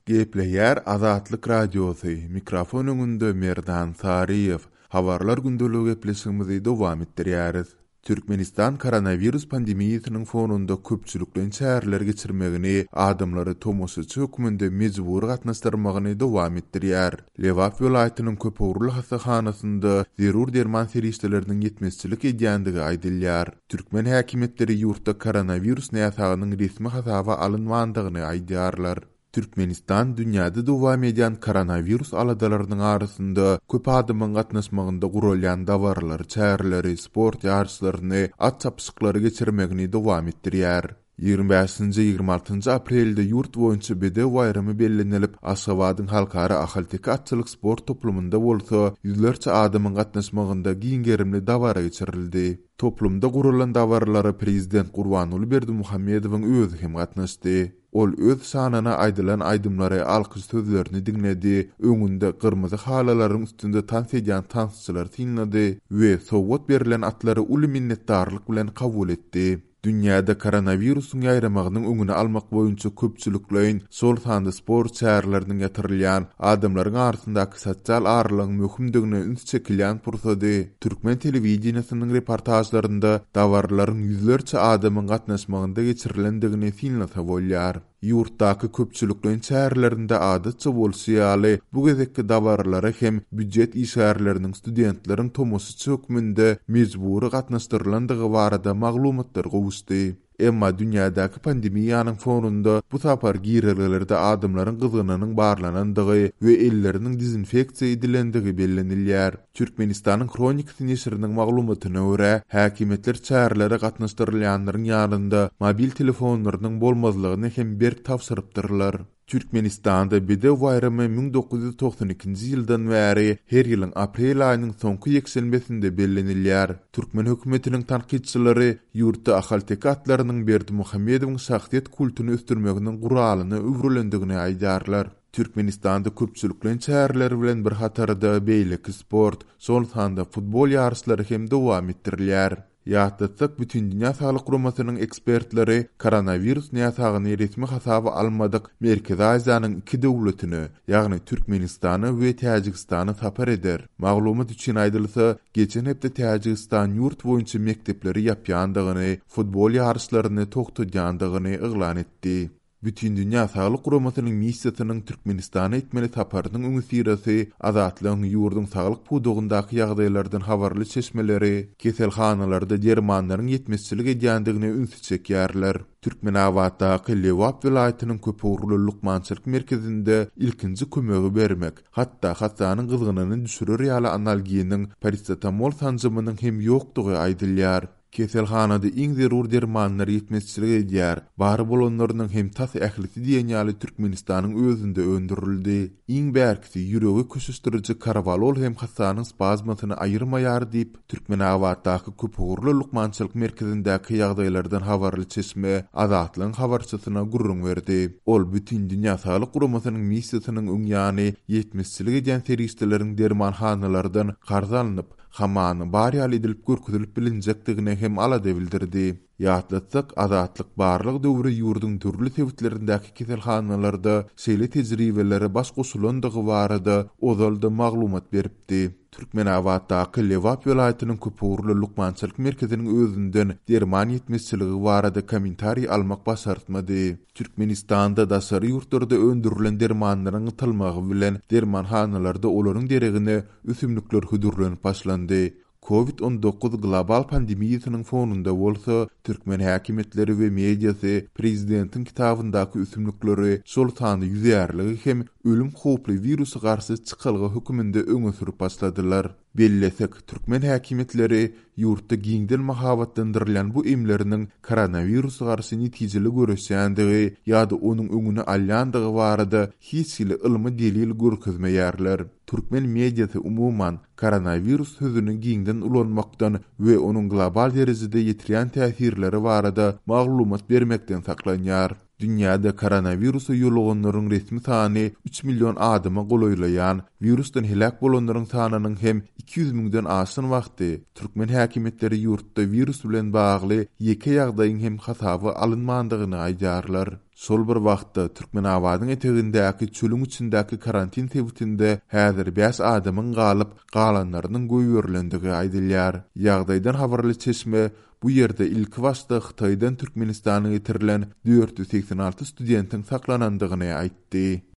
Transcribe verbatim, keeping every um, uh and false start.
Gepleyer Azatlyk Radiosu. Mikrofon öňünde Merdan Sariýew. Habarlar gündöligi gepleşigimizi dowam etdirýäris. Türkmenistan koronavirus pandemiýasynyň fonunda köpçülikden çäreler geçirmegini, adamlary tomoşaçy höküminde mejbur gatnaşdyrmagyny dowam etdirýär. Lewap welaýatynyň Köpöwrül hastahanasynda zerur derman serişdeleriniň ýetmezçilik edýändigi aýdylýar. Türkmen häkimetleri ýurtda koronavirus näsagynyň resmi hasaba alynmandygyny aýdýarlar. Türkmenistan dünýäde dowam edýän koronavirus aladalarynyň arasynda köp adamyň gatnaşmagynda gurulýan dawarlar, çäreleri, sport ýarşlaryny, at çapyşyklary geçirmegini dowam etdirýär. ýygrimi beşinji ýygrimi altynjy aprelde ýurt boýunça bede bayramy bellenilip, Aşgabatyň halkara ahalteki atçylyk sport toplumunda bolsa, ýüzlerçe adamyň gatnaşmagynda giňgerimli dawara geçirildi. Toplumda gurulan dawarlara prezident Gurbanuly Berdimuhammedowyň özü hem gatnaşdy. Ol öz sanyna aýdylan aýdymlary alkyş sözlerini dinledi, öňünde gyrmyzy halalaryň üstünde tans edýän tansçylar tinledi we sowgat berilen atlary uly minnetdarlyk bilen kabul etdi. Dünýäde koronavirusyň ýaýramagynyň öňüni almak boýunça köpçülikleýin sol sanda sport çäherleriniň ýatyrylan adamlaryň arasyndaky sosial arlygyň möhümdigine üns çekilýän pursady. Türkmen telewizionynyň reportajlarynda dawarlaryň ýüzlerçe adamyň gatnaşmagynda geçirilendigini finlasa bolýar. Ýurtdaky köpçülikleýin çäherlerinde adatça bolsa ýaly bu gezekki dawarlara hem büdjet işgärleriniň studentleriň tomoşaçy höküminde mejburi gatnaşdyrylandygy barada maglumatlar gowuşdy. Emma dünýädäki pandemiýanyň fonunda bu tapar girelerlerde adamlaryň gyzynynyň barlanandygy we elleriniň dezinfeksiýa edilendigi bellenilýär. Türkmenistanyň Kronik neşriniň maglumatyna görä, häkimetler çäherlere gatnaşdyrylýanlaryň ýanynda mobil telefonlarynyň bolmazlygyny hem berk tapşyrypdyrlar. Türkmenistanda bede bayramy ming dokuz ýüz toksan ikinji ýyldan bäri her ýylyň aprel aýynyň soňky ýekşenbesinde bellenilýär. Türkmen hökümetiniň tanqidçilari ýurtda ahalteki atlarynyň Berdimuhammedowyň şahsiýet kulturyny östürmeginiň guralyny öwrülendigini aýdarlar. Türkmenistanda köpçülikleň çäherleri bilen bir hatarda beýleki sport, sol sanda futbol ýarşlary hem dowam etdirilýär. Ýatdatsak bütün dünýä saglyk guramasynyň ekspertleri koronavirus näsagyny resmi hasaba almadyk Merkezi Aziýanyň iki döwletini, ýagny Türkmenistany we Täjikistany tapar eder. Maglumat üçin aýdylsa, geçen hepde Täjikistan ýurt boýunça mekdepleri ýapýandygyny, futbol ýarşlaryny togtadýandygyny eglan etdi. Bütün dünýä saglyk guramasynyň missiýasynyň Türkmenistana etmeli taparynyň öňü sirasi azatlygyň ýurdun saglyk pudugundaky ýagdaýlardan habarly çeşmeleri, keselhanalarda dermanlaryň ýetmezçilik edýändigine ünsü çekýärler. Türkmenawatdaky Lewap welaýatynyň Köpöwrül Lukmançylyk merkezinde ilkinji kömegi bermek, hatda hastanyň gyzgynyny düşürer ýaly analgiýanyň paracetamol sanjymynyň hem ýokdugy aýdylýar. Keselhanada iň zerur dermanlar ýetmezçilik edýär. Bary bolanlarynyň hem tas ählisi diýen ýaly Türkmenistanyň özünde öndürildi. Iň bärkisi ýüregi köşüşdiriji karvalol hem hastanyň spazmasyny aýyrmaýar diýip Türkmenawatdaky Köpöwrül Lukmançylyk merkezindäki ýagdaýlardan habarly çeşme Azatlygyň habarçysyna gurrun berdi. Ol bütün dünýä saglyk guramasynyň missiýasynyň öňýany ýetmezçilik edýän serişdeleriň dermanhanalardan garza alynıp, hamany bar ýaly edilip görkezilip bilinjekdigine hem alada bildirdi. Ýatlatsak, azatlyk barlyk döwri ýurdun türli sebitlerindäki keselhanalarda şeýle tejribeleri baş goşulandygy barada ozalda maglumat beripdi. Türkmenawatdaky Lewap welaýatynyň Köpöwrül Lukmançylyk merkeziniň özünden derman ýetmezçiligi barada kommentari almak başartmady. Türkmenistanda daşary ýurtlarda öndürilen dermanlaryň ýytylmagy bilen dermanhanalarda olaryň deregine üsümlikler hüdürlenip başlandy. covid on dokuz global pandemiýasynyň fonunda bolsa, Türkmen häkimetleri we mediasy prezidentin kitabyndaky üsümlikleri şol sany ýüzärligi hem ölüm howply virusy garşy çykylgy höküminde öňe sürüp başladylar. Bellesek, Türkmen häkimetleri ýurtda giňden mahabatlandyrylan bu emleriniň koronavirus garşy netijeli göreşýändigi ýa-da onuň öňüne alýandygy barada hiç ýyly ilmi delil görkezmeýärler. Türkmen mediasy umuman koronavirus sözüni giňden ulanmakdan we onuň global derejede ýetirýän täsirleri barada maglumat bermekden saklanýar. Dünýäde koronavirusy ýoluganlaryň resmi sany üç million adama golaýlaýan, virusdan helak bolanlaryň sanynyň hem iki yüz miňden aşyn wagty Türkmen häkimetleri ýurtda virus bilen bagly ýeke ýagdaýyň hem hasaby alynmandygyny aýdarlar. Sol bir wagtda Türkmenabadyň etegindäki çölüň içindäki karantin sebäbinde häzir beş adamyň galyp galanlarynyň goýberlendigi aýdylýar. Ýagdaýdan habarly çeşme bu ýerde ilki başda Hytaýdan Türkmenistana getirilen dört yüz seksen alty studentiň saklanandygyny aýtdy.